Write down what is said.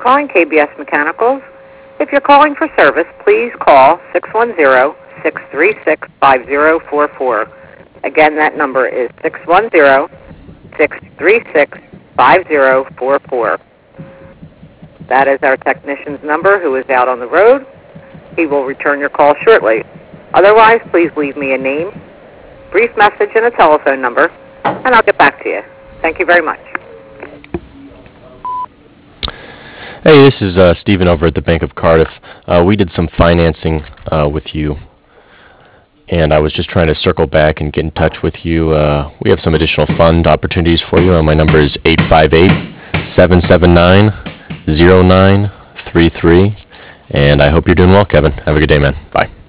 calling KBS Mechanicals. If you're calling for service, please call 610-636-5044. Again, that number is 610-636-5044. That is our technician's number who is out on the road. He will return your call shortly. Otherwise, please leave me a name, brief message, and a telephone number, and I'll get back to you. Thank you very much. Hey, this is Stephen over at the Bank of Cardiff. We did some financing with you, and I was just trying to circle back and get in touch with you. We have some additional fund opportunities for you. My number is 858-779-0933, and I hope you're doing well, Kevin. Have a good day, man. Bye.